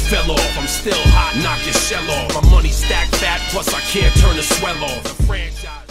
fell off. I'm still hot, knock your shell off. My money stacked fat, plus I can't turn the swell off. The franchise